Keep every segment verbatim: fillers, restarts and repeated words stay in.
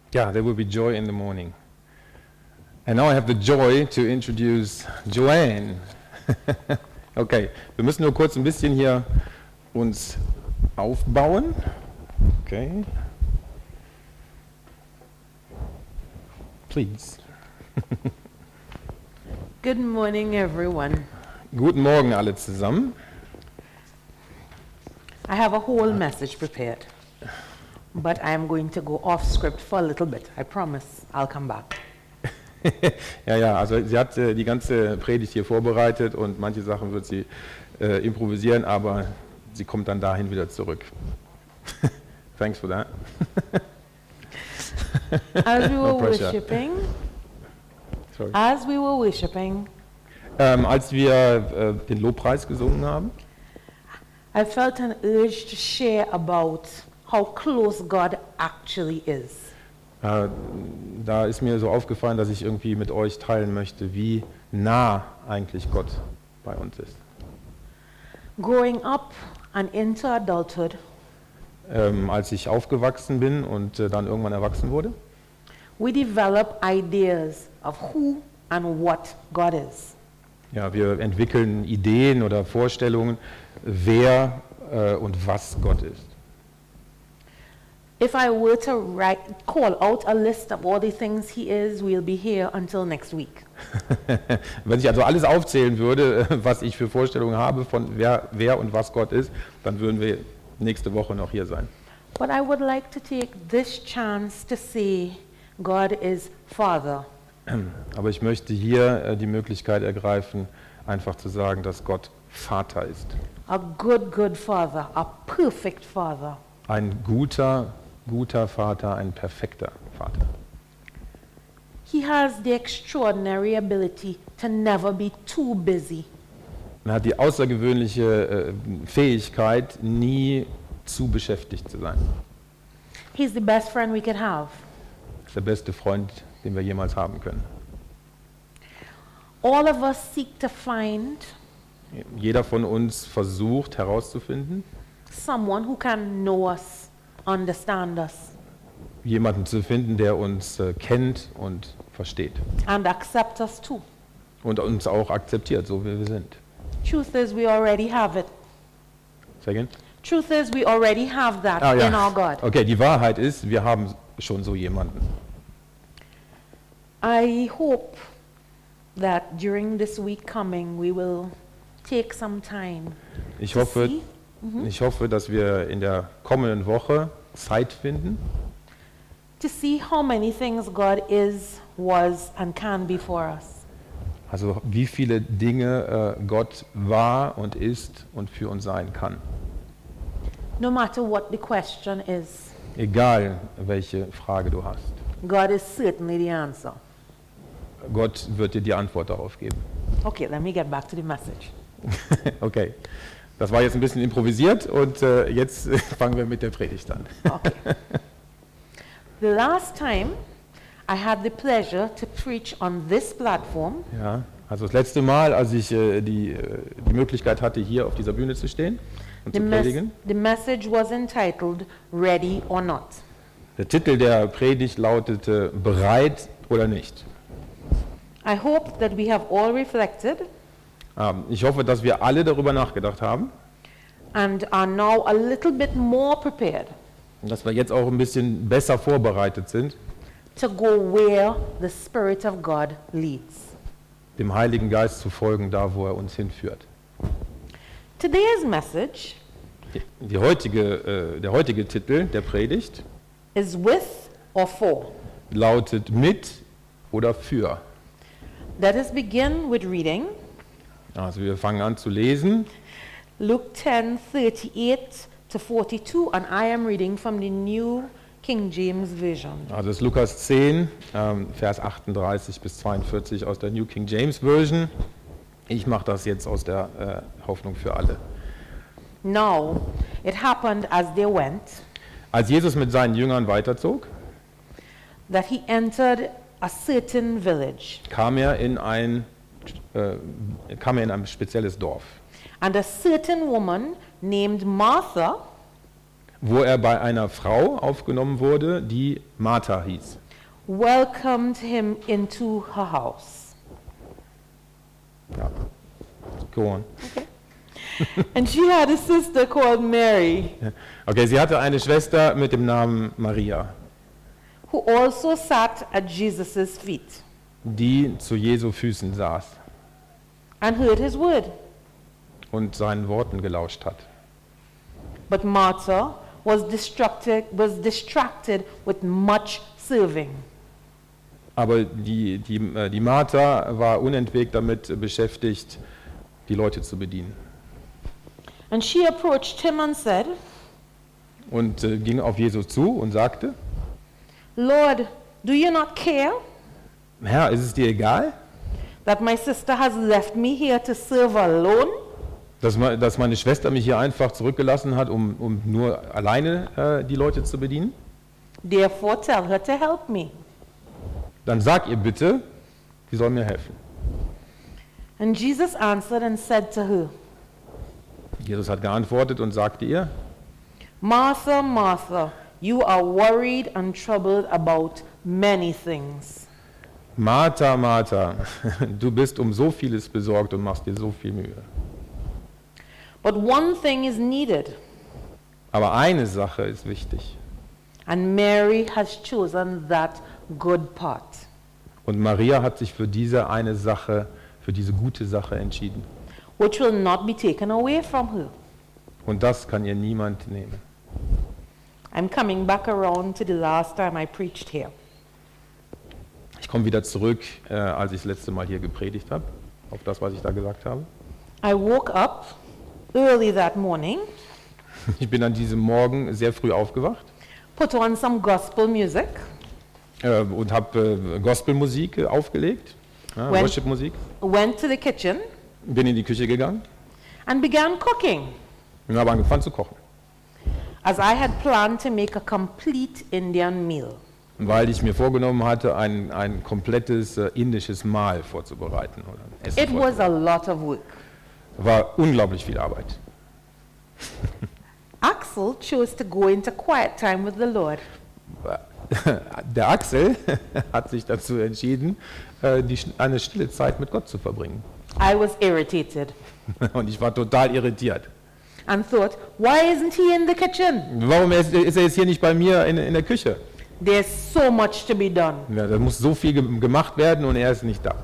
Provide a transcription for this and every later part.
Yeah, there will be joy in the morning. And now I have the joy to introduce Joanne. Okay, wir müssen nur kurz ein bisschen hier uns aufbauen. Okay. Please. Good morning, everyone. Guten Morgen alle zusammen. I have a whole message prepared, but I am going to go off script for a little bit. I promise I'll come back. ja, ja, also sie hat äh, die ganze Predigt hier vorbereitet und manche Sachen wird sie äh, improvisieren, aber sie kommt dann dahin wieder zurück. Thanks for that. As we were No pressure. worshiping, Sorry. as we were worshiping, Ähm, als wir äh, den Lobpreis gesungen haben, I felt an urge to share about how close God actually is. äh, da ist mir so aufgefallen, dass ich irgendwie mit euch teilen möchte, wie nah eigentlich Gott bei uns ist. Growing up and into adulthood, Ähm, als ich aufgewachsen bin und äh, dann irgendwann erwachsen wurde, we develop ideas of who and what God is. ja, wir entwickeln Ideen oder Vorstellungen, wer äh, und was Gott ist. If I were to write, call out a list of all the things he is, we'll be here until next week. Wenn ich also alles aufzählen würde, was ich für Vorstellungen habe von wer, wer und was Gott ist, dann würden wir nächste Woche noch hier sein. But I would like to take this chance to say God is Father. Aber ich möchte hier äh, die Möglichkeit ergreifen, einfach zu sagen, dass Gott Vater ist. A good, good Father, a perfect Father. Ein guter, guter Vater, ein perfekter Vater. He has the extraordinary ability to never be too busy. Er hat die außergewöhnliche äh, Fähigkeit, nie zu beschäftigt zu sein. He's the best friend we could have. Das ist der beste Freund, den wir jemals haben können. All of us seek to find Jeder von uns versucht herauszufinden, someone who can know us, understand us, jemanden zu finden, der uns äh, kennt und versteht and accept us too. und uns auch akzeptiert, so wie wir sind. Truth is, we already have it. Say again? Truth is, we already have that Ah, ja. in our God. Okay, die Wahrheit ist, wir haben schon so jemanden. I hope that during this week coming, we will take some time Ich to hoffe, see, ich hoffe, dass wir in der kommenden Woche Zeit finden, to see how many things God is, was, and can be for us. also wie viele Dinge äh, Gott war und ist und für uns sein kann. No matter what the question is, Egal, welche Frage du hast. God is certainly the answer. Gott wird dir die Antwort darauf geben. Okay, let me get back to the message. Okay, das war jetzt ein bisschen improvisiert und äh, jetzt fangen wir mit der Predigt an. Okay. The last time I had the pleasure to preach on this platform, Ja, also das letzte Mal, als ich äh, die, äh, die Möglichkeit hatte, hier auf dieser Bühne zu stehen und the, zu mes predigen. the message was entitled Ready or Not. Der Titel der Predigt lautete Bereit oder nicht. I hope that we have all reflected Ähm, ich hoffe, dass wir alle darüber nachgedacht haben and are now a little bit more prepared und dass wir jetzt auch ein bisschen besser vorbereitet sind, to go where the Spirit of God leads. dem Heiligen Geist zu folgen, da wo er uns hinführt. Today's message Die, die heutige, äh, der heutige Titel der Predigt is with or for. lautet mit oder für. Let us begin with reading Also wir fangen an zu lesen. Luke ten, thirty-eight to forty-two, and I am reading from the New King James Version. Also das ist Lukas zehn, ähm, Vers achtunddreißig bis zweiundvierzig aus der New King James Version. Ich mache das jetzt aus der äh, Hoffnung für alle. Now, it happened as they went, Als Jesus mit seinen Jüngern weiterzog, that he entered a certain village, kam er in ein, äh, kam er in ein spezielles Dorf. and a certain woman named Martha wo er bei einer Frau aufgenommen wurde, die Martha hieß. welcomed him into her house. Ja. Go on. And she had a sister called Mary, Okay, sie hatte eine Schwester mit dem Namen Maria, who also sat at Jesus' feet die zu Jesu Füßen saß and heard his word. und seinen Worten gelauscht hat. But Martha was distracted, was distracted with much serving. Aber die, die, äh, die Martha war unentwegt damit beschäftigt, die Leute zu bedienen. And she approached him and said, Und äh, ging auf Jesus zu und sagte, Lord, do you not care Herr, ist es dir egal, that my sister has left me here to serve alone? dass, me- dass meine Schwester mich hier einfach zurückgelassen hat, um, um nur alleine äh, die Leute zu bedienen? Therefore tell her to help me. Dann sag ihr bitte, sie soll mir helfen. And Jesus answered and said to her, Jesus hat geantwortet und sagte ihr, Martha, Martha, you are worried and troubled about many things. Martha, Martha, du bist um so vieles besorgt und machst dir so viel Mühe. But one thing is needed, Aber eine Sache ist wichtig. and Mary has chosen that good part. Und Maria hat sich für diese eine Sache, für diese gute Sache entschieden. Which will not be taken away from her. Und das kann ihr niemand nehmen. I'm coming back around to the last time I preached here. Ich komme wieder zurück, äh, als ich das letzte Mal hier gepredigt habe, auf das, was ich da gesagt habe. I woke up early that morning, Ich bin an diesem Morgen sehr früh aufgewacht put on some gospel music, äh, und habe äh, Gospelmusik äh, aufgelegt, ja, When- Worshipmusik. went to the kitchen, Bin in die Küche gegangen and began cooking, und habe angefangen zu kochen, as I had planned to make a complete Indian meal. weil ich mir vorgenommen hatte, ein, ein komplettes äh, indisches Mahl vorzubereiten. Oder ein Essen It was vorzubereiten. a lot of work. War unglaublich viel Arbeit. Axel chose to go into quiet time with the Lord. Der Axel hat sich dazu entschieden, äh, die, eine stille Zeit mit Gott zu verbringen. I was irritated Und ich war total irritiert. and thought, why isn't he in the kitchen? Warum ist, ist er jetzt hier nicht bei mir in, in der Küche? There's so much to be done. Ja, da muss so viel ge- gemacht werden und er ist nicht da.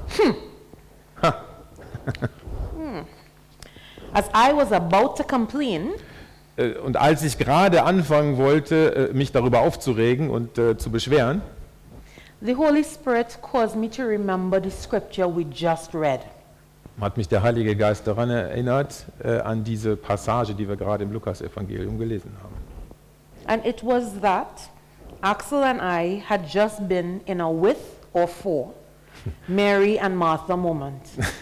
As I was about to complain, Äh, Und als ich gerade anfangen wollte, äh, mich darüber aufzuregen und äh, zu beschweren, the Holy Spirit caused me to remember the scripture we just read. hat mich der Heilige Geist daran erinnert, äh, an diese Passage, die wir gerade im Lukas-Evangelium gelesen haben. And it was that Axel and I had just been in a with or for Mary and Martha moment.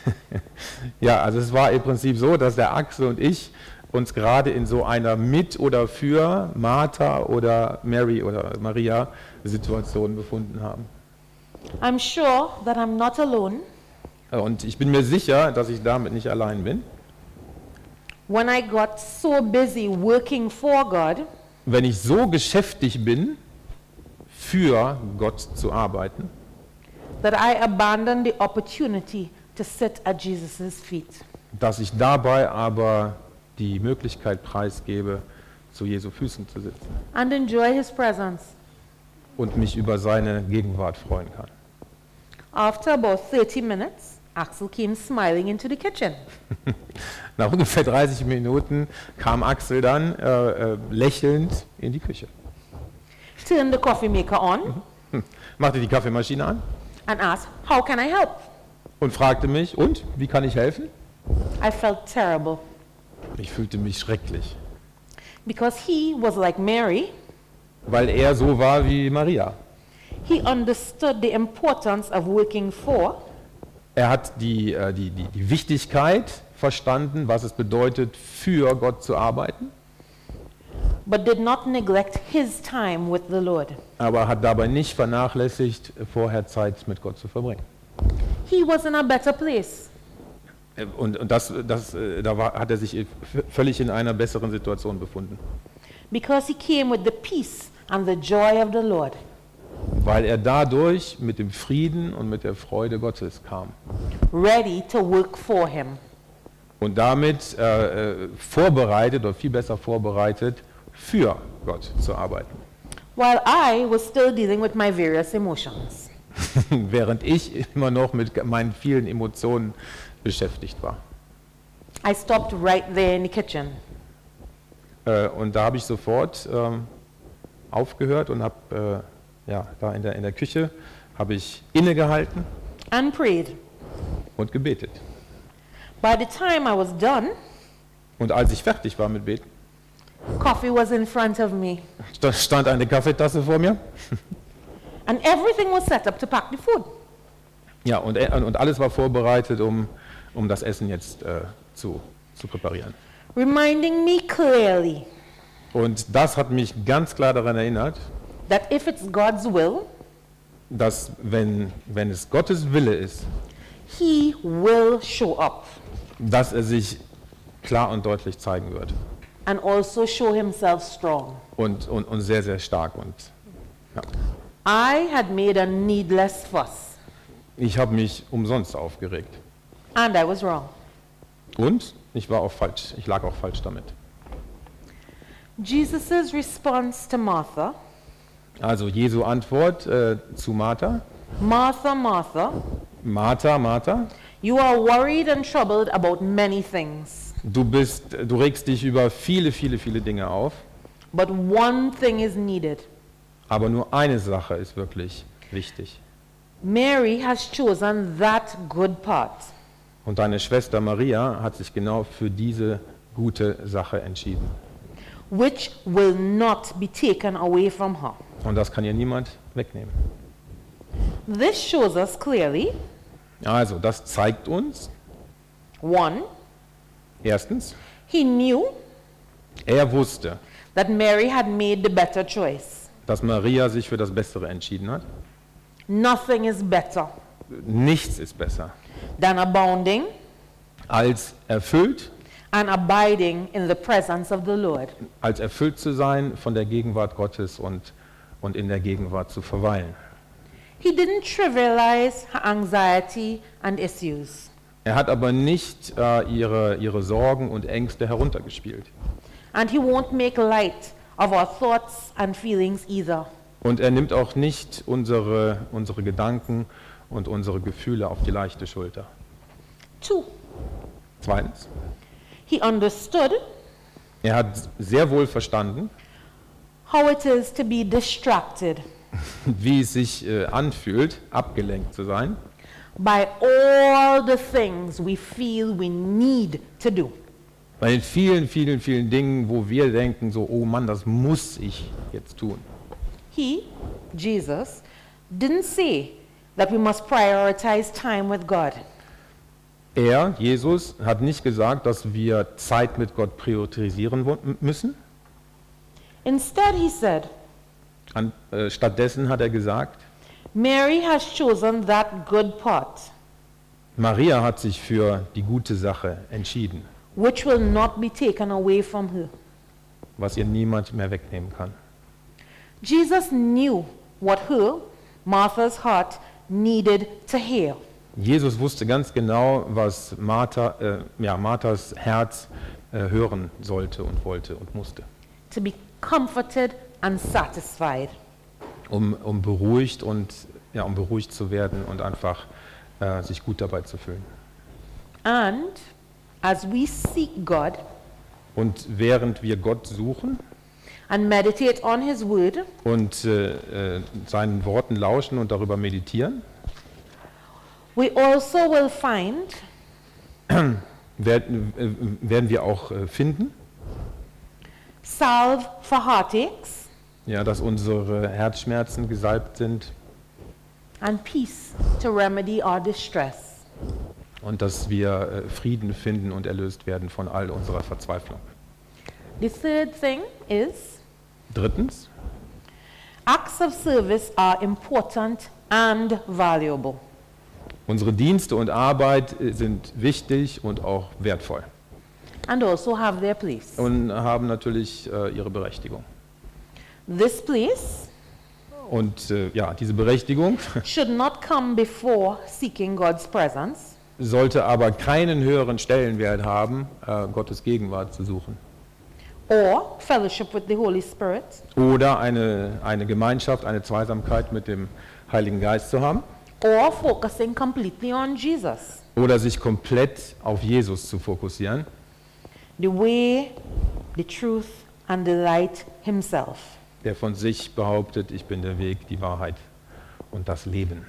Ja, also es war im Prinzip so, dass der Axel und ich uns gerade in so einer mit oder für Martha oder Mary oder Maria Situation befunden haben. I'm sure that I'm not alone Und ich bin mir sicher, dass ich damit nicht allein bin. when I got so busy working for God Wenn ich so geschäftig bin, für Gott zu arbeiten, that I abandoned the opportunity to sit at Jesus' feet. dass ich dabei aber die Möglichkeit preisgebe, zu Jesu Füßen zu sitzen And enjoy his presence. und mich über seine Gegenwart freuen kann. After about thirty minutes, Axel came smiling into the kitchen. Nach ungefähr dreißig Minuten kam Axel dann äh, äh, lächelnd in die Küche, Turned the coffee maker on machte die Kaffeemaschine an and asked, how can I help? und fragte mich, und, wie kann ich helfen? I felt terrible Ich fühlte mich schrecklich, because he was like Mary. weil er so war wie Maria. He understood the importance of working for, Er hat die, äh, die, die, die Wichtigkeit verstanden, was es bedeutet, für Gott zu arbeiten, but did not neglect his time with the Lord. aber hat dabei nicht vernachlässigt, vorher Zeit mit Gott zu verbringen. He was in a better place. Äh, Und, und das, das, äh, da war, hat er sich v- völlig in einer besseren Situation befunden. because he came with the peace and the joy of the Lord, weil er dadurch mit dem Frieden und mit der Freude Gottes kam ready to work for him. und damit äh, äh, vorbereitet oder viel besser vorbereitet, für Gott zu arbeiten. While I was still dealing with my various emotions. Während ich immer noch mit meinen vielen Emotionen beschäftigt war. I stopped right there in the kitchen. Äh, und da habe ich sofort ähm, aufgehört und habe äh, ja, da in der, in der Küche habe ich innegehalten And prayed. und gebetet. By the time I was done, Und als ich fertig war mit Beten, coffee was in front of me. sta- stand eine Kaffeetasse vor mir. And everything was set up to pack the food. Ja, und, äh, und alles war vorbereitet, um, um das Essen jetzt äh, zu, zu präparieren. Reminding me clearly Und das hat mich ganz klar daran erinnert, that if it's God's will, dass wenn, wenn es Gottes Wille ist, he will show up dass er sich klar und deutlich zeigen wird. and also show himself strong. Und, und, und sehr, sehr stark. Und ja. I had made a needless fuss, Ich habe mich umsonst aufgeregt. and I was wrong. Und ich war auch falsch. Ich lag auch falsch damit. Jesus' response to Martha, Also Jesu Antwort äh, zu Martha. Martha, Martha, Martha, Martha, you are worried and troubled about many things, du bist, du regst dich über viele, viele, viele Dinge auf. but one thing is needed. Aber nur eine Sache ist wirklich wichtig. Mary has chosen that good part, Und deine Schwester Maria hat sich genau für diese gute Sache entschieden. which will not be taken away from her. Und das kann ihr niemand wegnehmen. This shows us clearly, Also, das zeigt uns, one, erstens, he knew er wusste, that Mary had made the better choice. dass Maria sich für das Bessere entschieden hat. Nothing is better Nichts ist besser, than abounding als erfüllt, and abiding in the presence of the Lord. als erfüllt zu sein von der Gegenwart Gottes und, und in der Gegenwart zu verweilen. He didn't trivialize her anxiety and issues. Er hat aber nicht äh, ihre, ihre Sorgen und Ängste heruntergespielt. And he won't make light of our thoughts and feelings either. Und er nimmt auch nicht unsere, unsere Gedanken und unsere Gefühle auf die leichte Schulter. Two, Zweitens, he understood er hat sehr wohl verstanden, how it is to be distracted wie es sich äh, anfühlt, abgelenkt zu sein, by all the things we feel we need to do. bei den vielen, vielen, vielen Dingen, wo wir denken, so, oh Mann, das muss ich jetzt tun. He, Jesus, didn't say that we must prioritize time with God. Er, Jesus, hat nicht gesagt, dass wir Zeit mit Gott priorisieren wo- müssen. Instead, he said, An, äh, stattdessen hat er gesagt, Mary has chosen that good part, Maria hat sich für die gute Sache entschieden, which will not be taken away from her. was ihr niemand mehr wegnehmen kann. Jesus knew what her, Martha's heart, needed to hear. Jesus wusste ganz genau, was Martha, äh, ja, Marthas Herz äh, hören sollte und wollte und musste, To be comforted and satisfied. um, um beruhigt und ja, um beruhigt zu werden und einfach äh, sich gut dabei zu fühlen. And as we seek God Und während wir Gott suchen and meditate on his word, und äh, äh, seinen Worten lauschen und darüber meditieren, we also will find werden, äh, werden wir auch äh, finden, salve for heartaches ja, dass unsere Herzschmerzen gesalbt sind and peace to remedy our distress. und dass wir äh, Frieden finden und erlöst werden von all unserer Verzweiflung. The third thing is Drittens, acts of service are important and valuable. unsere Dienste und Arbeit äh, sind wichtig und auch wertvoll. and also have their place. und haben natürlich äh, ihre Berechtigung. This place Und äh, ja, diese Berechtigung should not come before seeking God's presence, sollte aber keinen höheren Stellenwert haben, äh, Gottes Gegenwart zu suchen. or fellowship with the Holy Spirit, Oder eine, eine Gemeinschaft, eine Zweisamkeit mit dem Heiligen Geist zu haben. or focusing completely on Jesus, Oder sich komplett auf Jesus zu fokussieren. the way, the truth, and the light himself. Der von sich behauptet, ich bin der Weg, die Wahrheit und das Leben.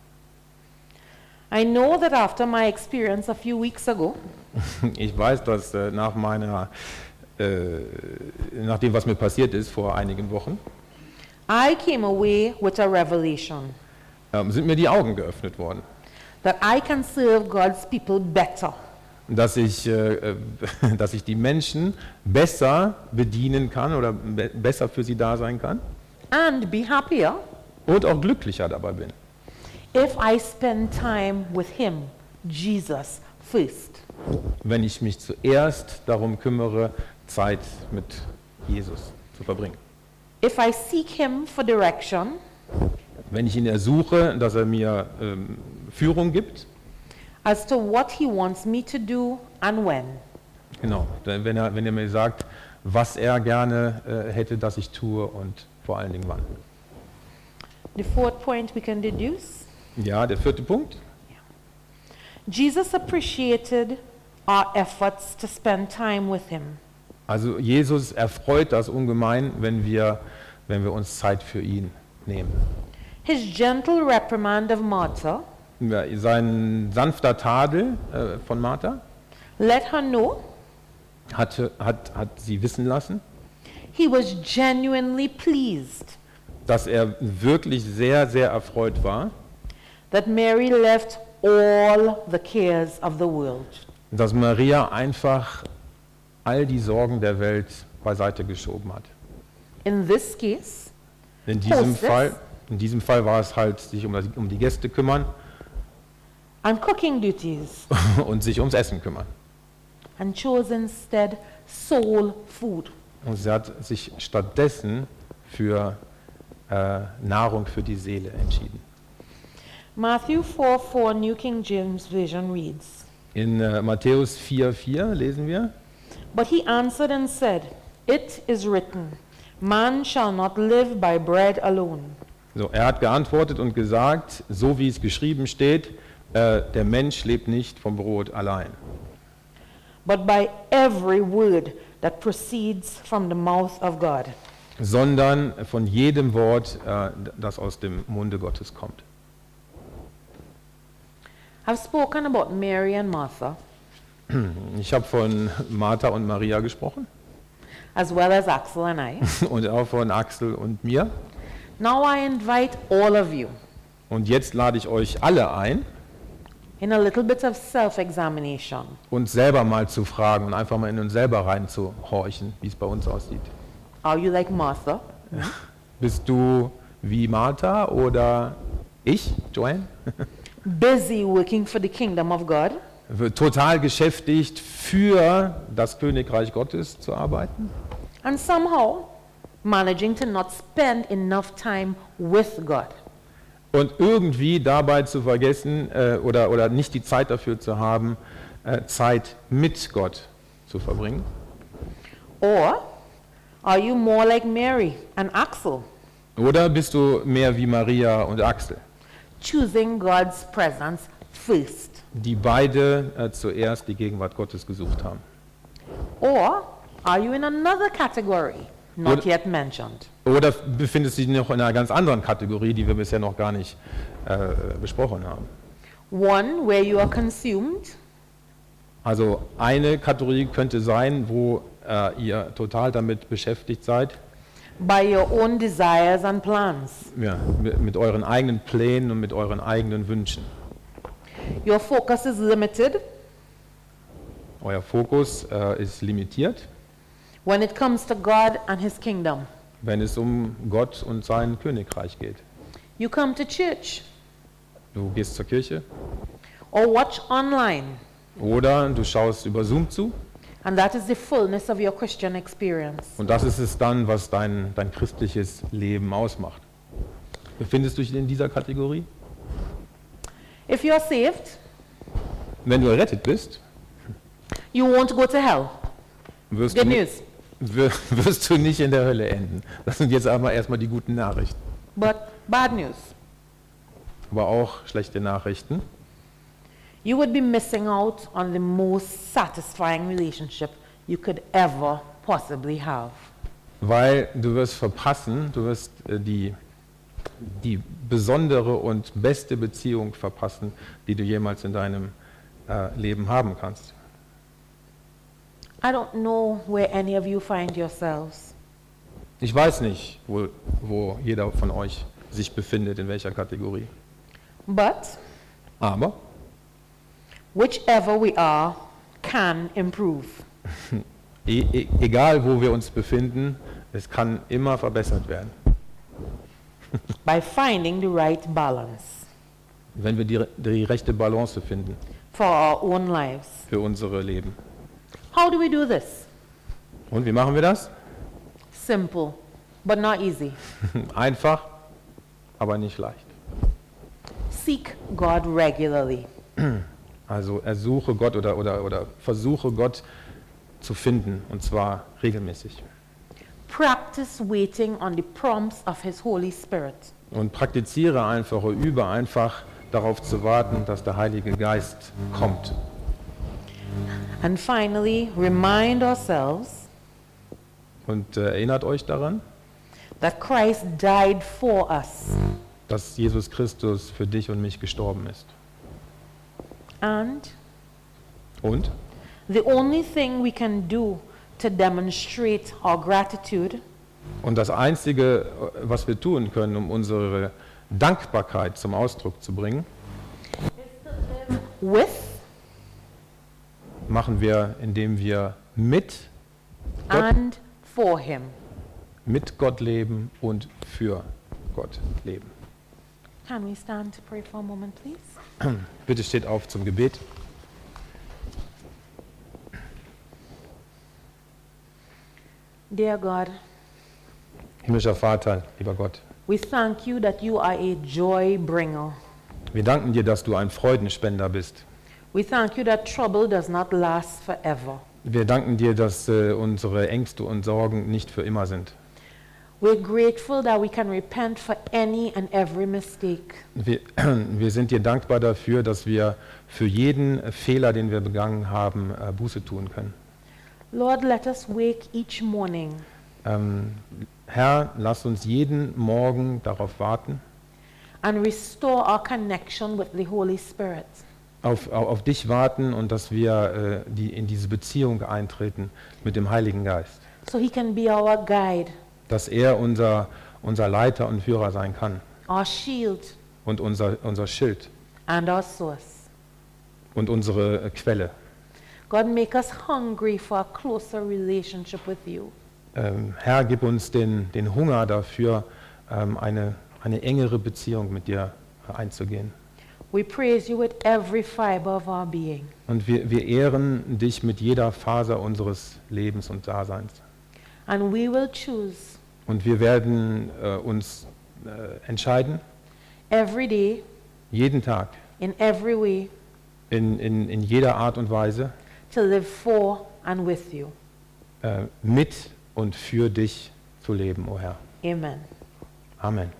I know that after my experience a few weeks ago, Ich weiß, dass äh, nach meiner, äh, nach dem, was mir passiert ist vor einigen Wochen, I came away with a revelation ähm, sind mir die Augen geöffnet worden, that I can serve God's people better, dass ich, äh, äh, dass ich die Menschen besser bedienen kann oder be besser für sie da sein kann and be happier und auch glücklicher dabei bin, if I spend time with him, Jesus, first. wenn ich mich zuerst darum kümmere, Zeit mit Jesus zu verbringen. If I seek him for direction, Wenn ich ihn ersuche, dass er mir ähm, Führung gibt, as to what he wants me to do and when. genau, dann, wenn er, wenn er mir sagt, was er gerne äh, hätte, dass ich tue und vor allen Dingen wann. The fourth point we can deduce, Ja, der vierte Punkt. Jesus appreciated our efforts to spend time with him. Also Jesus erfreut das ungemein, wenn wir, wenn wir uns Zeit für ihn nehmen. His gentle reprimand of Martha Ja, sein sanfter Tadel äh, von Martha let her know hat, hat, hat sie wissen lassen, he was genuinely pleased dass er wirklich sehr, sehr erfreut war, that Mary left all the cares of the world dass Maria einfach all die Sorgen der Welt beiseite geschoben hat. in this case, In diesem Hostess. Fall, in diesem Fall war es halt, sich um, das, um die Gäste kümmern and cooking duties, und sich ums Essen kümmern. and chose instead soul food. Und sie hat sich stattdessen für äh, Nahrung für die Seele entschieden. Matthew four four New King James Version reads, In äh, Matthäus vier vier lesen wir, but he answered and said, it is written, man shall not live by bread alone, so, er hat geantwortet und gesagt, so wie es geschrieben steht, äh, der Mensch lebt nicht vom Brot allein, but by every word that proceeds from the mouth of God. sondern von jedem Wort, äh, das aus dem Munde Gottes kommt. I've spoken about Mary and Martha, Ich habe von Martha und Maria gesprochen as well as Axel and I. und auch von Axel und mir. Now I invite all of you Und jetzt lade ich euch alle ein, in a little bit of self-examination. uns selber mal zu fragen und einfach mal in uns selber reinzuhorchen, wie es bei uns aussieht. Are you like Martha? Bist du wie Martha oder ich, Joanne? Busy working for the kingdom of God? Total beschäftigt, für das Königreich Gottes zu arbeiten And somehow managing to not spend enough time with God. und irgendwie dabei zu vergessen äh, oder, oder nicht die Zeit dafür zu haben, äh, Zeit mit Gott zu verbringen. Or are you more like Mary and Axel, Oder bist du mehr wie Maria und Axel, choosing God's presence first? die beide äh, zuerst die Gegenwart Gottes gesucht haben? Or are you in another category, not Oder- yet mentioned? Oder befindest du dich noch in einer ganz anderen Kategorie, die wir bisher noch gar nicht äh, besprochen haben? One where you are consumed, Also eine Kategorie könnte sein, wo äh, ihr total damit beschäftigt seid, by your own desires and plans. ja, mit, mit euren eigenen Plänen und mit euren eigenen Wünschen. Your focus is limited Euer Fokus äh, ist limitiert, when it comes to God and his kingdom. wenn es um Gott und sein Königreich geht. You come to church Du gehst zur Kirche or watch online oder du schaust über Zoom zu And that is the fullness of your Christian experience. Und das ist es dann, was dein, dein christliches Leben ausmacht. Befindest du dich in dieser Kategorie? If you're saved, Wenn du errettet bist, you won't go to hell. wirst du, Good ni- news. wir- wirst du nicht in der Hölle enden. Das sind jetzt aber erstmal die guten Nachrichten. But bad news. Aber auch schlechte Nachrichten. You would be missing out on the most satisfying relationship you could ever possibly have. Weil du wirst verpassen, du wirst äh, die, die besondere und beste Beziehung verpassen, die du jemals in deinem äh, Leben haben kannst. I don't know where any of you find yourselves, Ich weiß nicht, wo, wo jeder von euch sich befindet, in welcher Kategorie. but Aber whichever we are can improve. e e egal, wo wir uns befinden, es kann immer verbessert werden, By finding the right balance wenn wir die, die rechte Balance finden for our own lives. für unsere Leben. How do we do this? Und wie machen wir das? Simple, but not easy. Einfach, aber nicht leicht. Seek God regularly. Also ersuche Gott oder, oder, oder versuche Gott zu finden, und zwar regelmäßig. Practice waiting on the prompts of His Holy Spirit. Und praktiziere einfach oder übe einfach darauf zu warten, dass der Heilige Geist kommt. And finally, remind ourselves Und äh, erinnert euch daran, that Christ died for us. dass Jesus Christus für dich und mich gestorben ist. And Und the only thing we can do to demonstrate our gratitude Und das Einzige, was wir tun können, um unsere Dankbarkeit zum Ausdruck zu bringen, with machen wir, indem wir mit Gott, and for Him. mit Gott leben und für Gott leben. Can we stand to pray for a moment, please? Bitte steht auf zum Gebet. Dear God, Himmlischer Vater, lieber Gott, we thank you that you are a joy bringer. wir danken dir, dass du ein Freudenspender bist. We thank you that trouble does not last forever. Wir danken dir, dass äh, unsere Ängste und Sorgen nicht für immer sind. We're grateful that we can repent for any and every mistake. Wir, wir sind dir dankbar dafür, dass wir für jeden Fehler, den wir begangen haben, äh, Buße tun können. Lord, let us wake each morning Ähm, Herr, lass uns jeden Morgen darauf warten, and restore our connection with the Holy Spirit. auf, auf, auf dich warten und dass wir äh, die, in diese Beziehung eintreten mit dem Heiligen Geist. So He can be our guide, Dass er unser, unser Leiter und Führer sein kann our shield, und unser, unser Schild and our source. und unsere äh, Quelle. God, make us hungry for a closer relationship with you. Ähm, Herr, gib uns den, den Hunger dafür, ähm, eine, eine engere Beziehung mit dir äh, einzugehen. We praise you with every fiber of our being. Und wir, wir ehren dich mit jeder Faser unseres Lebens und Daseins. And we will choose Und wir werden äh, uns äh, entscheiden, every day, jeden Tag, in every way, in, in, in jeder Art und Weise, to live for and with you. äh, mit und für dich zu leben, o Herr. Amen. Amen.